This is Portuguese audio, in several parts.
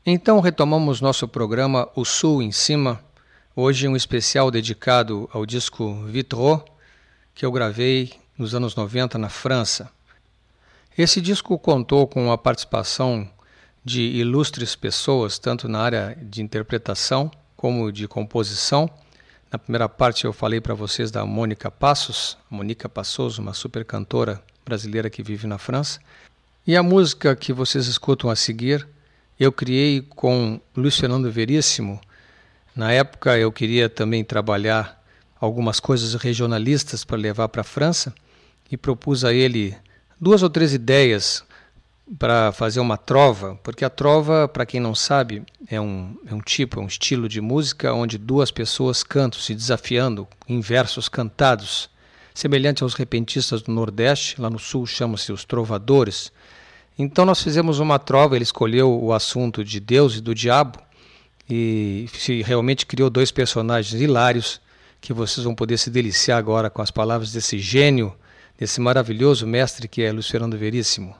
Então retomamos nosso programa O Sul em Cima, hoje um especial dedicado ao disco Vitraux, que eu gravei nos anos 90 na França. Esse disco contou com a participação de ilustres pessoas, tanto na área de interpretação como de composição. Na primeira parte eu falei para vocês da Mônica Passos, uma super cantora brasileira que vive na França. E a música que vocês escutam a seguir, eu criei com Luiz Fernando Veríssimo. Na época eu queria também trabalhar algumas coisas regionalistas para levar para a França e propus a ele 2 ou 3 ideias para fazer uma trova, porque a trova, para quem não sabe, é um estilo de música onde 2 pessoas cantam, se desafiando em versos cantados, semelhante aos repentistas do Nordeste. Lá no Sul chamam-se os trovadores. Então nós fizemos uma trova, ele escolheu o assunto de Deus e do diabo e realmente criou 2 personagens hilários que vocês vão poder se deliciar agora com as palavras desse gênio, desse maravilhoso mestre que é Luiz Fernando Veríssimo.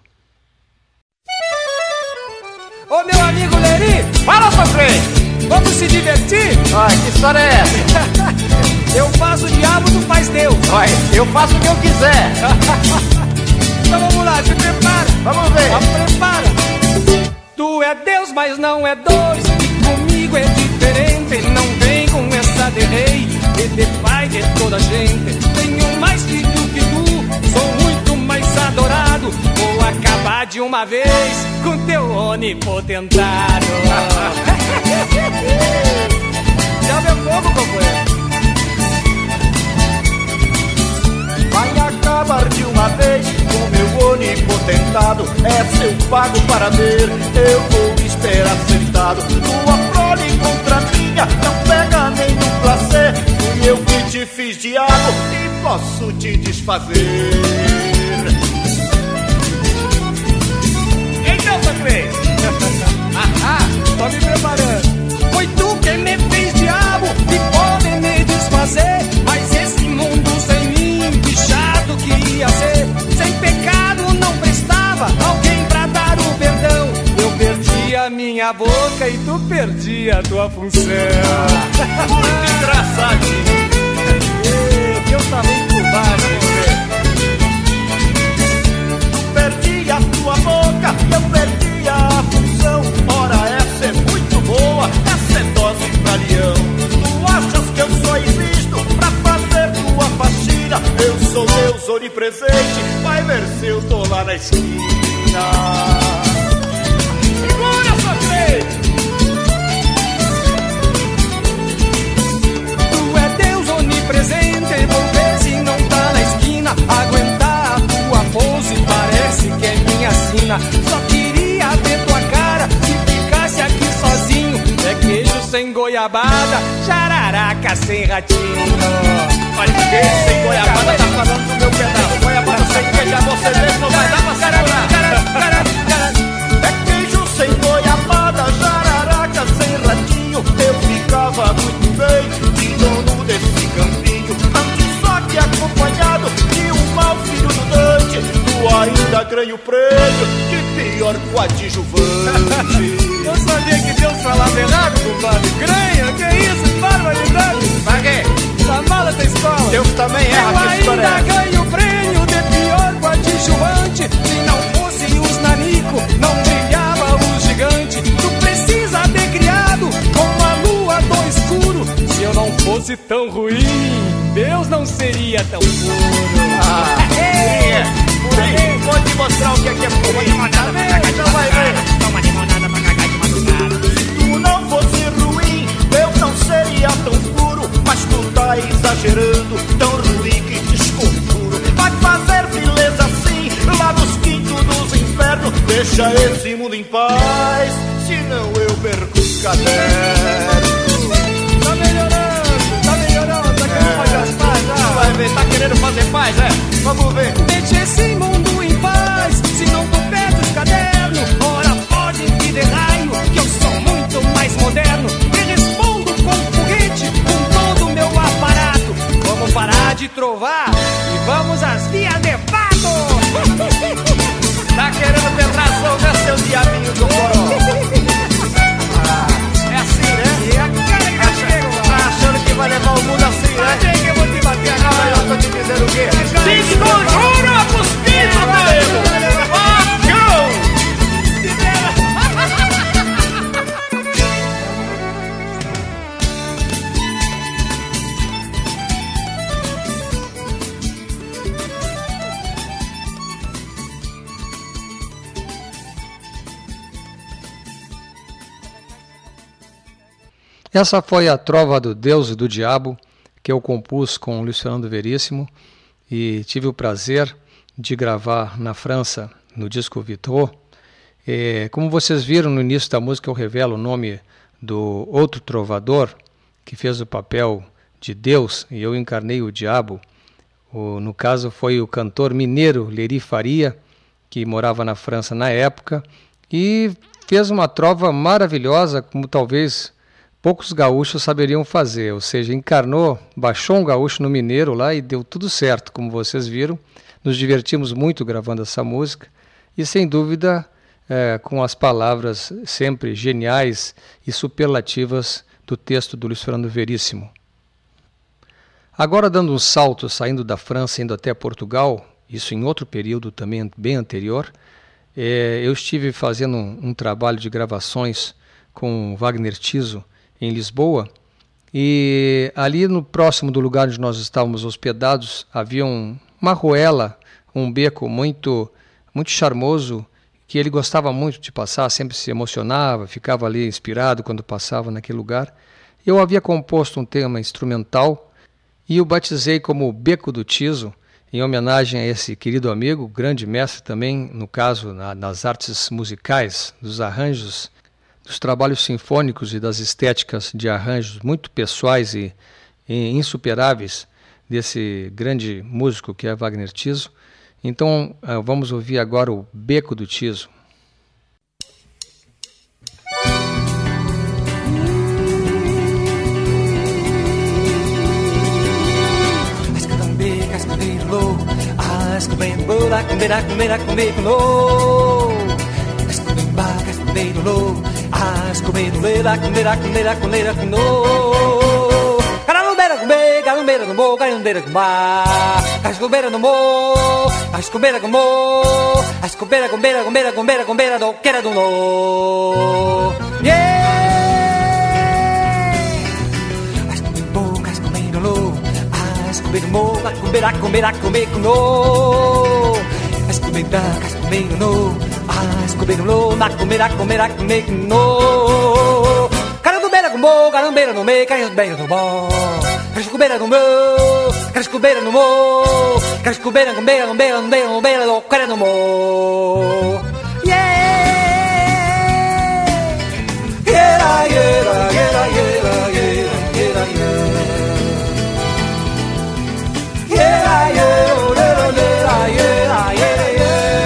Ô meu amigo Leri, fala sua frente, vamos se divertir? Ai, que história é essa? Eu faço o diabo, tu faz Deus. Ai, eu faço o que eu quiser. Então vamos lá, se prepara. Vamos ver. Prepara. Tu é Deus, mas não é dois. Comigo é diferente. Não vem com essa de rei. Ele é pai de toda a gente. Tenho mais filho que tu. Sou muito mais adorado. Vou acabar de uma vez com teu onipotentado. Já meu fogo, companheiro. Vai acabar de uma vez com meu onipotentado. É seu pago para ver, eu vou esperar sentado. Tua prole contra minha não pega nenhum placer. Fui eu que te fiz diabo e posso te desfazer. Então, Sacrês, tô me preparando. Foi tu quem me fez diabo e pode me desfazer. Mas esse mundo sem mim, que chato que ia ser. Sem pecado não prestava alguém pra dar o perdão. Eu perdi a minha boca e tu perdi a tua função. Muito engraçadinho. Deus tá muito baixo, Tu perdi a tua boca e eu perdi a função. Ora, essa é muito boa, essa é dose pra leão. Tu achas que eu só existo pra fazer tua faxina? Eu sou Deus onipresente, vai ver se eu tô lá na esquina. Segura, Sacrês! Tu é Deus onipresente, vou ver se não tá na esquina. Aguentar a tua pose parece que é minha sina. Só queria ver tua cara se ficasse aqui sozinho. É queijo sem goiabada, jararaca sem ratinho. Olha, queijo sem goiabada tá falando do meu pedaço. Goiabada sem queijo, você mesmo não vai dar pra segurar. É queijo sem goiabada, jararaca sem ratinho. Eu ficava muito bem de dono desse campinho. Antes só que acompanhado de um mau filho do Dante. Tu ainda ganha o prêmio de pior coadjuvante. Eu sabia que Deus falava errado, compadre. Granha, que isso, barbaridade. Pra quê? Tá mala da escola. Deus também erra, que história é Eu ainda essa? ganho o prêmio de pior coadjuvante. Se não fosse os nanico, não brilhava o gigante. Tu precisa ter criado com a lua do escuro. Se eu não fosse tão ruim, Deus não seria tão puro. Vou te mostrar o que é puro. Então vai ver. Se tu não fosse ruim, eu não seria tão puro. Mas tu tá exagerando, tão ruim que desconjuro. Vai fazer beleza assim, lá nos quintos dos infernos. Deixa esse mundo em paz, senão eu perco os cadernos. Tá melhorando, aqui não faz as paz. Vai ver, tá querendo fazer paz, é? Vamos ver. Deixa esse mundo em paz, senão tu perde os cadernos. Ora pode vir de raio, que eu sou muito mais moderno. E respondo com foguete, com todo o meu aparato. Vamos parar de trovar e vamos às vias de fato. Tá querendo ter razão, né, seu diabinho do coró? Essa foi a Trova do Deus e do Diabo, que eu compus com o Luiz Fernando Veríssimo e tive o prazer de gravar na França, no disco Vitrô. Como vocês viram no início da música, eu revelo o nome do outro trovador que fez o papel de Deus e eu encarnei o diabo. No caso foi o cantor mineiro Leri Faria, que morava na França na época e fez uma trova maravilhosa, como talvez poucos gaúchos saberiam fazer, ou seja, encarnou, baixou um gaúcho no mineiro lá e deu tudo certo, como vocês viram. Nos divertimos muito gravando essa música e, sem dúvida, com as palavras sempre geniais e superlativas do texto do Luiz Fernando Veríssimo. Agora, dando um salto, saindo da França, indo até Portugal, isso em outro período também bem anterior, eu estive fazendo um trabalho de gravações com Wagner Tiso em Lisboa, e ali no próximo do lugar onde nós estávamos hospedados havia uma arruela, um beco muito charmoso, que ele gostava muito de passar, sempre se emocionava, ficava ali inspirado quando passava naquele lugar. Eu havia composto um tema instrumental e o batizei como Beco do Tiso, em homenagem a esse querido amigo, grande mestre também, no caso, nas artes musicais, dos arranjos, dos trabalhos sinfônicos e das estéticas de arranjos muito pessoais e insuperáveis desse grande músico que é Wagner Tiso. Então vamos ouvir agora o Beco do Tiso. Carumbeira no mo, carumbeira no mar, cascubeira no mo, cascubeira no mo, cascubeira, gombeira, gombeira, gombeira, gombeira do queira do no. Cascubeira no, cascubeira mo, cascubeira, gombeira, gombeira no. Cascubeira, cascubeira no, cascubeira no, na gombeira, gombeira, gombeira no. Carumbeira no me, carumbeira no mo. Cascubeira no meu, cascubeira no mo, cascubeira, gombeira, gombeira, gombeira, gombeira, do queira no mo. Yera, yera, yera, yera, yera, yera, yera. Yera, yera, yera, yera, yera, yera.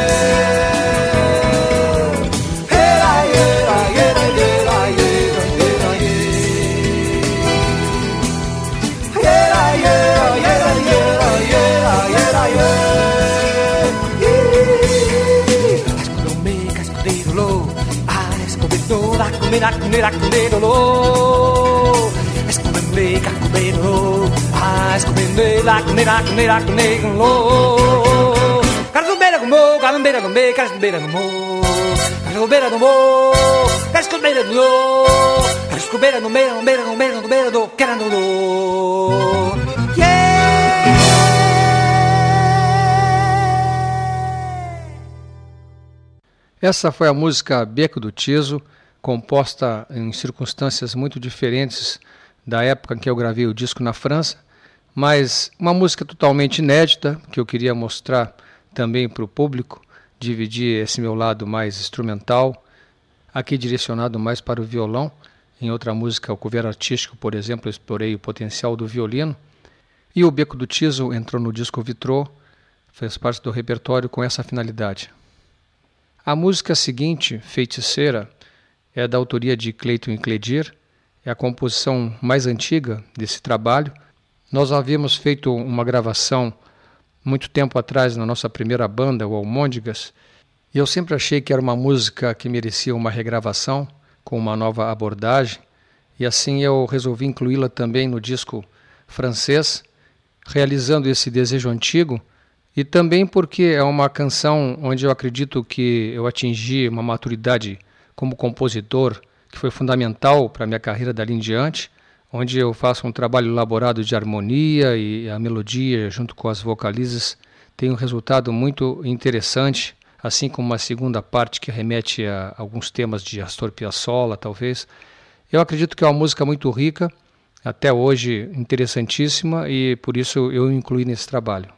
Comera, comero, lo. Escomende, cacomero, escomende, la comera, comera, comero, lo. Cascubeira no mo, cascubeira no me, cascubeira no mo, cascubeira no mo, cascubeira no lo, cascubeira no me, gombeira, gombeira, gombeira, do queira no lo. Essa foi a música Beco do Tiso, composta em circunstâncias muito diferentes da época em que eu gravei o disco na França, mas uma música totalmente inédita, que eu queria mostrar também para o público, dividir esse meu lado mais instrumental, aqui direcionado mais para o violão. Em outra música, o cover artístico, por exemplo, eu explorei o potencial do violino, e o Beco do Tiso entrou no disco Vitrô, fez parte do repertório com essa finalidade. A música seguinte, Feiticeira, é da autoria de Cleiton e Cledir, é a composição mais antiga desse trabalho. Nós havíamos feito uma gravação muito tempo atrás na nossa primeira banda, o Almôndegas, e eu sempre achei que era uma música que merecia uma regravação, com uma nova abordagem, e assim eu resolvi incluí-la também no disco francês, realizando esse desejo antigo, e também porque é uma canção onde eu acredito que eu atingi uma maturidade como compositor, que foi fundamental para a minha carreira dali em diante, onde eu faço um trabalho elaborado de harmonia e a melodia, junto com as vocalizes, tem um resultado muito interessante, assim como uma segunda parte que remete a alguns temas de Astor Piazzolla, talvez. Eu acredito que é uma música muito rica, até hoje interessantíssima, e por isso eu incluí nesse trabalho.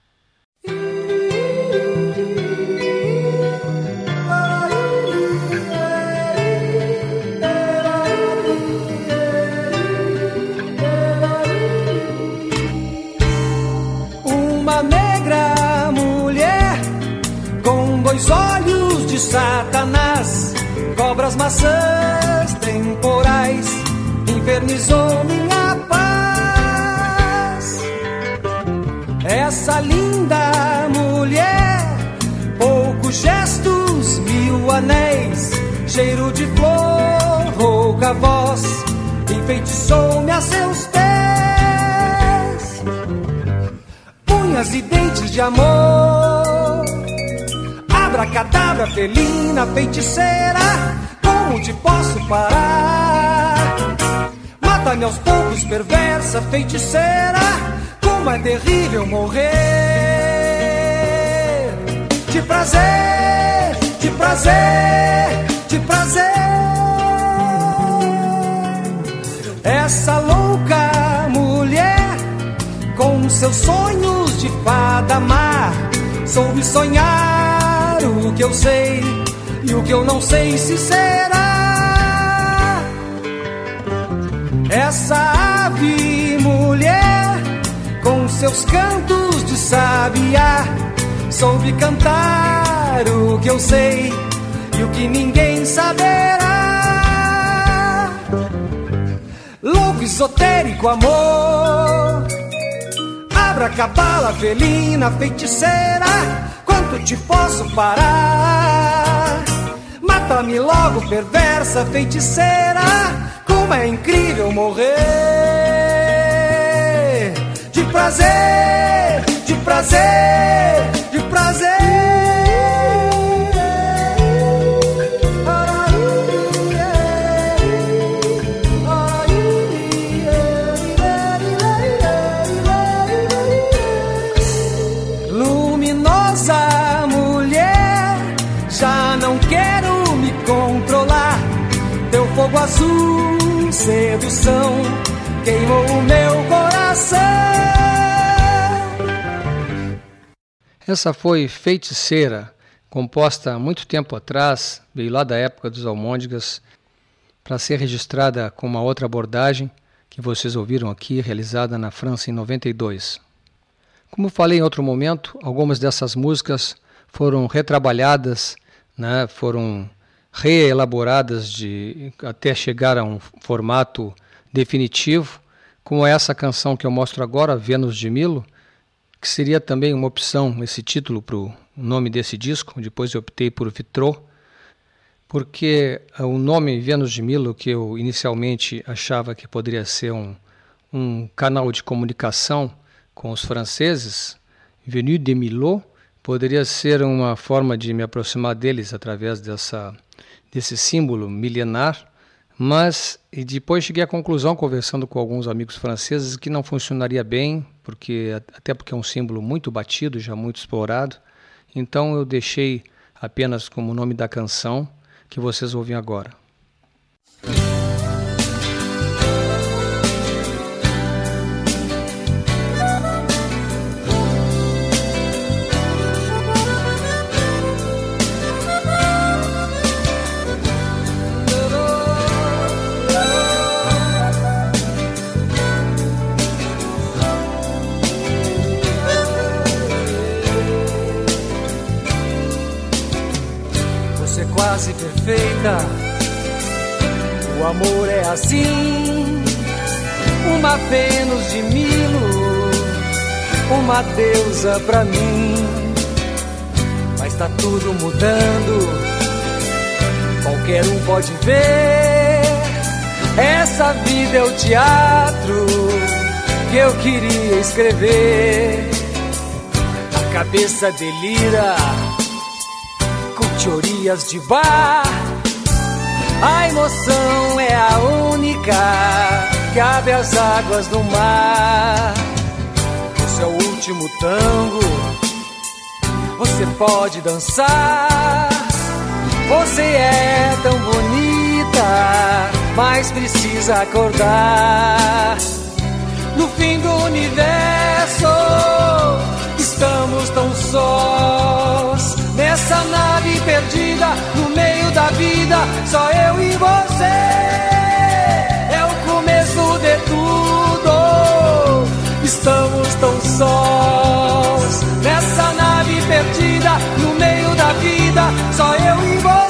Uma negra mulher com 2 olhos de Satanás, cobras maçãs temporais, infernizou minha paz. Essa linda mulher, poucos gestos, 1000 anéis, cheiro de flor, rouca voz, enfeitiçou-me a seus pés. Unhas e dentes de amor, abracadabra, felina, feiticeira, como te posso parar? Mata-me aos poucos, perversa, feiticeira, como é terrível morrer. De prazer, de prazer, de prazer. Essa louca mulher, com seus sonhos de fada má, soube sonhar o que eu sei e o que eu não sei se será. Essa ave mulher, com seus cantos de sabiá, soube cantar o que eu sei e o que ninguém saberá. Louco, esotérico amor, abracabala, felina, feiticeira, quanto te posso parar? Mata-me logo, perversa, feiticeira, como é incrível morrer. De prazer, de prazer, de prazer. Luminosa mulher, já não quero me controlar. Teu fogo azul, sedução, queimou o meu coração. Essa foi Feiticeira, composta há muito tempo atrás, veio lá da época dos Almôndegas, para ser registrada com uma outra abordagem que vocês ouviram aqui, realizada na França em 92. Como falei em outro momento, algumas dessas músicas foram retrabalhadas, né, foram reelaboradas até chegar a um formato definitivo, como essa canção que eu mostro agora, Vênus de Milo, que seria também uma opção, esse título para o nome desse disco. Depois eu optei por Vitraux, porque o nome Vênus de Milo, que eu inicialmente achava que poderia ser um canal de comunicação com os franceses, Venus de Milo, poderia ser uma forma de me aproximar deles através desse símbolo milenar, mas e depois cheguei à conclusão, conversando com alguns amigos franceses, que não funcionaria bem, até porque é um símbolo muito batido, já muito explorado. Então eu deixei apenas como nome da canção que vocês ouvem agora. Quase perfeita, o amor é assim, uma Vênus de Milo, uma deusa pra mim. Mas tá tudo mudando, qualquer um pode ver. Essa vida é o teatro que eu queria escrever. A cabeça delira, teorias de bar, a emoção é a única que abre as águas do mar. Esse é o último tango, você pode dançar. Você é tão bonita, mas precisa acordar. No fim do universo, estamos tão sós, nessa nave perdida, no meio da vida, só eu e você. É o começo de tudo, estamos tão sós, nessa nave perdida, no meio da vida, só eu e você.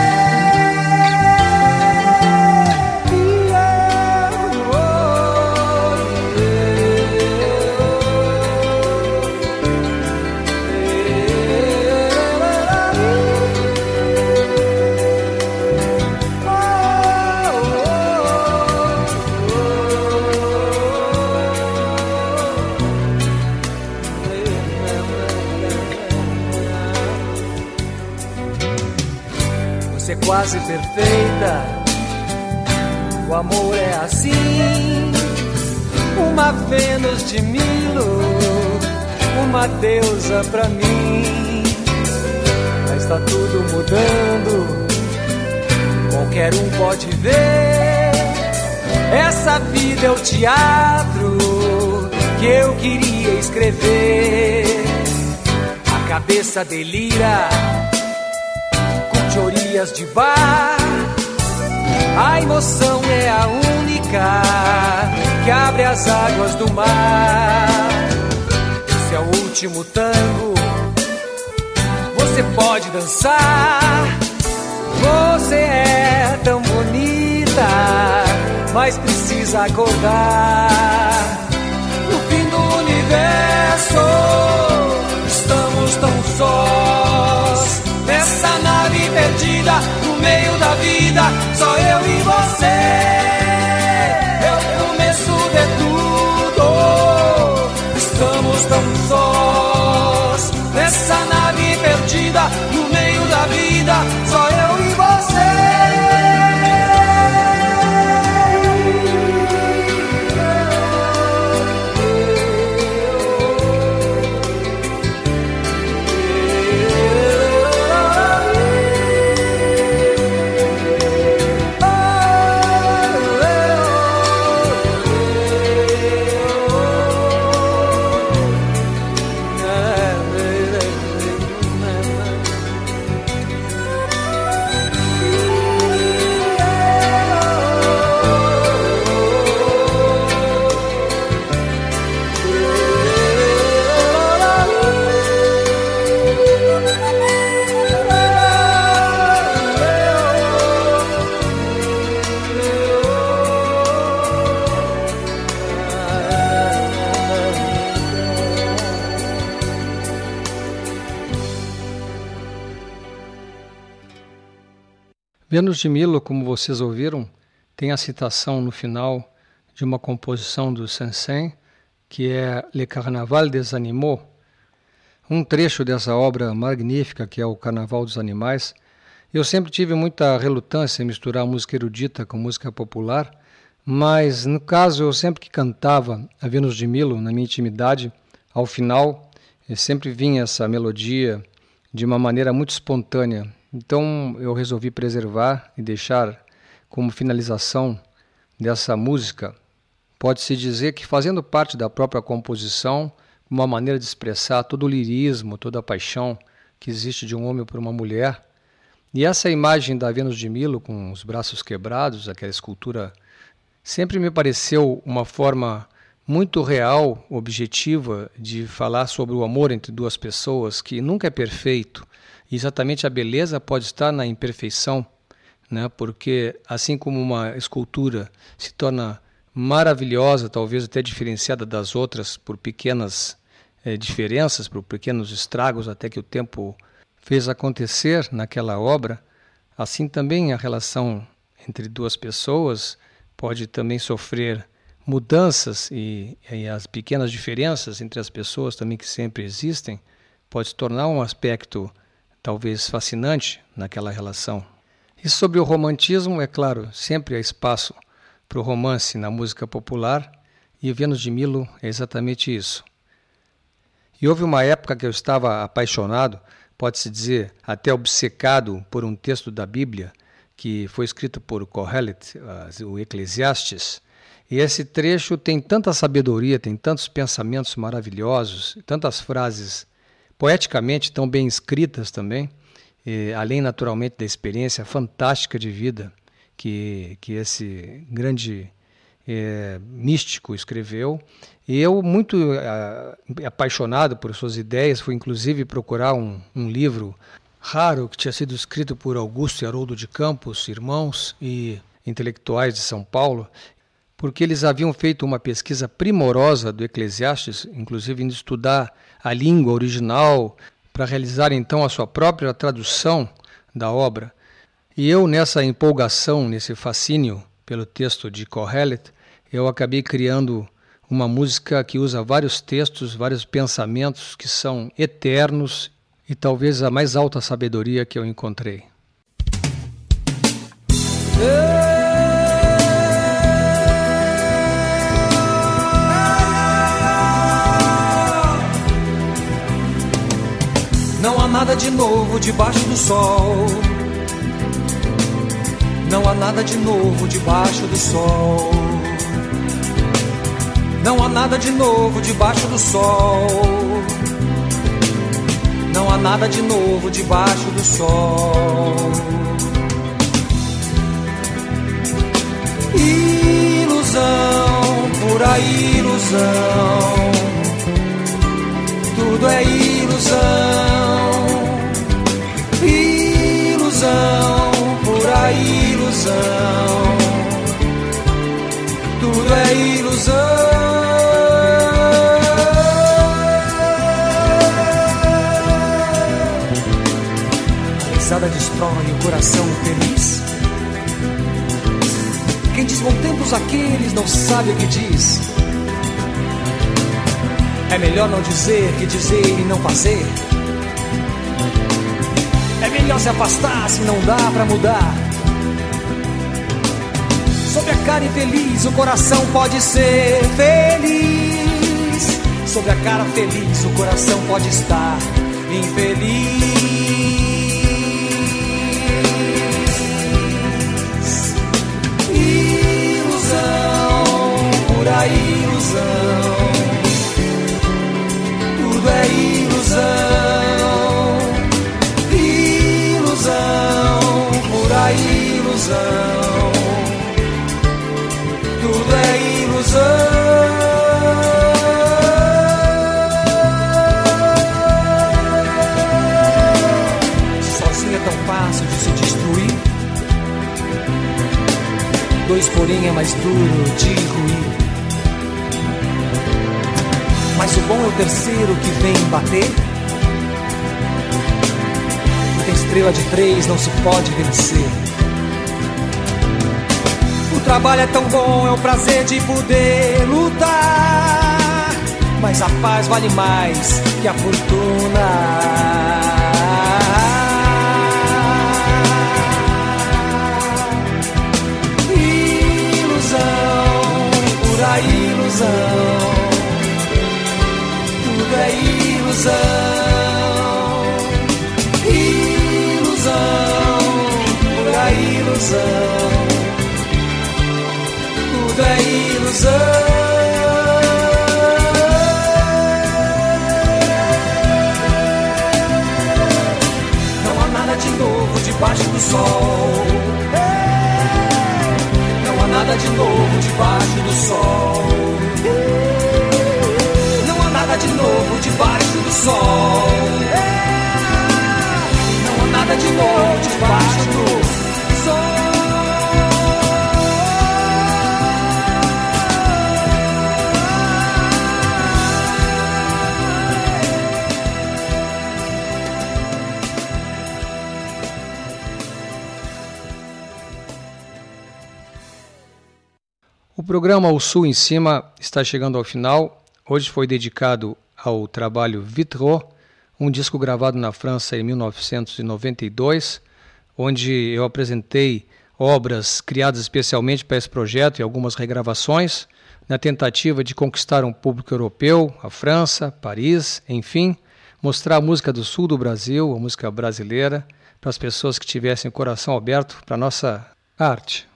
Quase perfeita, o amor é assim, uma Vênus de Milo, uma deusa pra mim. Mas tá tudo mudando, qualquer um pode ver. Essa vida é o teatro que eu queria escrever. A cabeça delira, teorias de bar, a emoção é a única que abre as águas do mar. Esse é o último tango, você pode dançar. Você é tão bonita, mas precisa acordar. No fim do universo, estamos tão sós, nessa nave perdida, no meio da vida, só eu e você. É o começo de tudo, estamos tão sós, nessa nave perdida, no meio da vida, só eu e você. Vênus de Milo, como vocês ouviram, tem a citação no final de uma composição do Saint-Saëns, que é Le Carnaval des Animaux, um trecho dessa obra magnífica que é o Carnaval dos Animais. Eu sempre tive muita relutância em misturar música erudita com música popular, mas no caso eu sempre que cantava a Vênus de Milo, na minha intimidade, ao final sempre vinha essa melodia de uma maneira muito espontânea. Então eu resolvi preservar e deixar como finalização dessa música, pode-se dizer que fazendo parte da própria composição, uma maneira de expressar todo o lirismo, toda a paixão que existe de um homem por uma mulher. E essa imagem da Vênus de Milo com os braços quebrados, aquela escultura, sempre me pareceu uma forma muito real, objetiva, de falar sobre o amor entre duas pessoas, que nunca é perfeito. E exatamente a beleza pode estar na imperfeição, né? Porque assim como uma escultura se torna maravilhosa, talvez até diferenciada das outras por pequenas diferenças, por pequenos estragos até que o tempo fez acontecer naquela obra, assim também a relação entre duas pessoas pode também sofrer mudanças e as pequenas diferenças entre as pessoas também que sempre existem pode se tornar um aspecto talvez fascinante naquela relação. E sobre o romantismo, é claro, sempre há espaço para o romance na música popular, e Vênus de Milo é exatamente isso. E houve uma época que eu estava apaixonado, pode-se dizer até obcecado por um texto da Bíblia, que foi escrito por Kohelet, o Eclesiastes. E esse trecho tem tanta sabedoria, tem tantos pensamentos maravilhosos, tantas frases poeticamente tão bem escritas também, além naturalmente da experiência fantástica de vida que esse grande místico escreveu. E eu, muito apaixonado por suas ideias, fui inclusive procurar um livro raro que tinha sido escrito por Augusto e Haroldo de Campos, irmãos e intelectuais de São Paulo, porque eles haviam feito uma pesquisa primorosa do Eclesiastes, inclusive indo estudar a língua original para realizar então a sua própria tradução da obra. E eu, nessa empolgação, nesse fascínio pelo texto de Kohelet, eu acabei criando uma música que usa vários textos, vários pensamentos que são eternos e talvez a mais alta sabedoria que eu encontrei. Não há nada de novo debaixo do sol. Não há nada de novo debaixo do sol. Não há nada de novo debaixo do sol. Não há nada de novo debaixo do sol. Ilusão, pura ilusão. Tudo é ilusão. Ilusão, pura ilusão. Tudo é ilusão. A risada destrói o coração feliz. Quem diz bom tempos aqueles não sabe o que diz. É melhor não dizer que dizer e não fazer. É melhor se afastar se não dá pra mudar. Sobre a cara infeliz o coração pode ser feliz. Sobre a cara feliz o coração pode estar infeliz. Ilusão, pura ilusão. Tudo é ilusão. Ilusão, pura ilusão. Tudo é ilusão. Sozinho é tão fácil de se destruir. Dois, porém, é mais duro de ruir. Mas o bom é o terceiro que vem bater. Porque estrela de três não se pode vencer. O trabalho é tão bom, é o prazer de poder lutar. Mas a paz vale mais que a fortuna. Pura ilusão. Tudo é ilusão. Ilusão, pura ilusão. Tudo é ilusão. Não há nada de novo debaixo do sol. Não há nada de novo debaixo do sol. Não há nada de novo debaixo do sol. Não há nada de novo debaixo do sol. O programa O Sul em Cima está chegando ao final. Hoje foi dedicado ao trabalho Vitraux, um disco gravado na França em 1992, onde eu apresentei obras criadas especialmente para esse projeto e algumas regravações, na tentativa de conquistar um público europeu, a França, Paris, enfim, mostrar a música do sul do Brasil, a música brasileira, para as pessoas que tivessem o coração aberto para a nossa arte.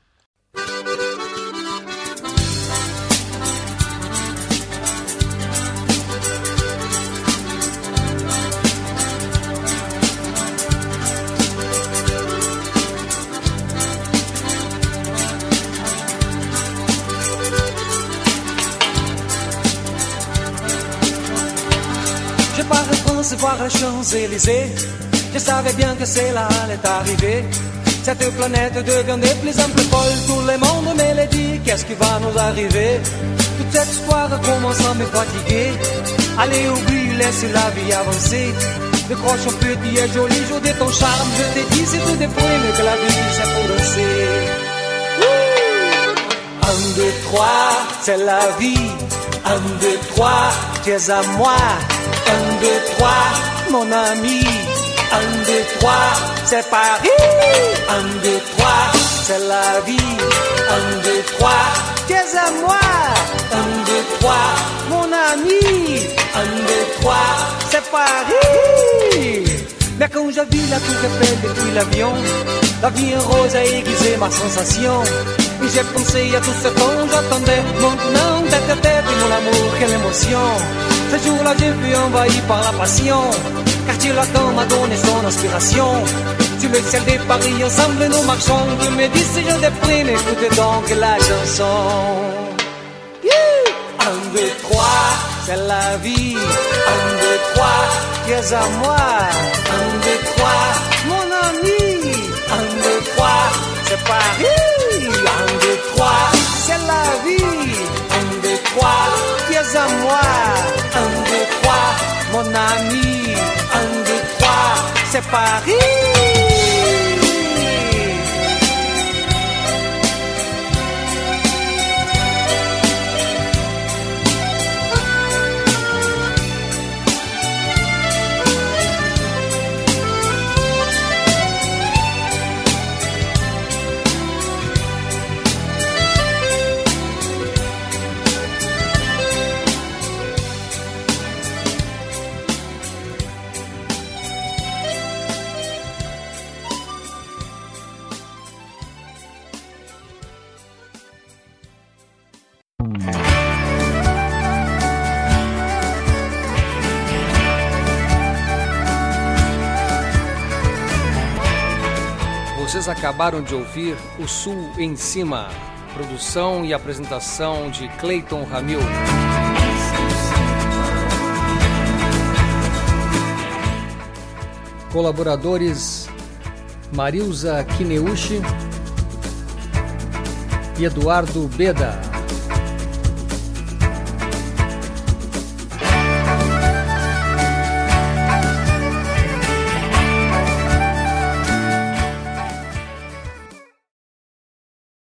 Voir les Champs-Élysées, je savais bien que cela allait arriver. Cette planète devient de plus en plus folle, tout le monde me dit, qu'est-ce qui va nous arriver? Toute cette histoire commence à me fatiguer. Allez, oublie, laisse la vie avancer. Décroche un petit et joli jour de ton charme. Je te dis, c'est tout déprime que la vie c'est pour danser. 1, 2, 3, c'est la vie. 1, 2, 3, tu es à moi. 1, 2, 3, mon ami. 1, 2, 3, c'est Paris. 1, 2, 3, c'est la vie. 1, 2, 3, tu es à moi. 1, 2, 3, mon ami. 1, 2, 3, c'est Paris. Mais quand je vis la tour Eiffel depuis l'avion, la vie en rose a aiguisé ma sensation. Et j'ai pensé à tout ce temps j'attendais. Maintenant, tête à tête, mon amour, quelle émotion. Ce jour-là, j'ai fui envahi par la passion. Quartier latin m'a donné son inspiration. Sur le ciel de Paris, ensemble nous marchons. Tu me dis si je déprime, écoute donc la chanson. 1, 2, 3, c'est la vie. 1, 2, 3, tu es à moi. 1, 2, 3, mon ami. 1, 2, 3, c'est Paris. 1, 2, 3, c'est la vie. 1, 2, 3, tu es à moi. 1, 2, 3, mon ami. 1, 2, 3, c'est Paris. Vocês acabaram de ouvir O Sul em Cima, produção e apresentação de Cleiton Ramil. Colaboradores Marilza Kineuchi e Eduardo Beda.